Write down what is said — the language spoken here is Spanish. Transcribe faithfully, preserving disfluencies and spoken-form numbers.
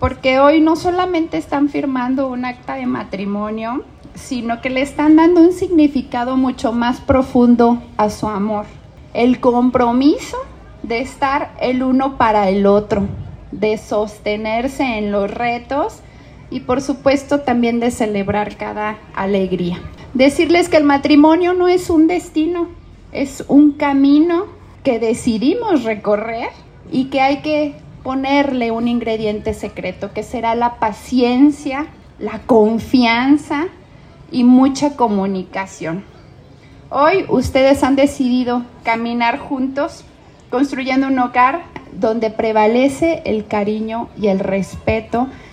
porque hoy no solamente están firmando un acta de matrimonio, sino que le están dando un significado mucho más profundo a su amor. El compromiso de estar el uno para el otro, de sostenerse en los retos y por supuesto también de celebrar cada alegría. Decirles que el matrimonio no es un destino, es un camino que decidimos recorrer y que hay que ponerle un ingrediente secreto, que será la paciencia, la confianza y mucha comunicación. Hoy ustedes han decidido caminar juntos, construyendo un hogar donde prevalece el cariño y el respeto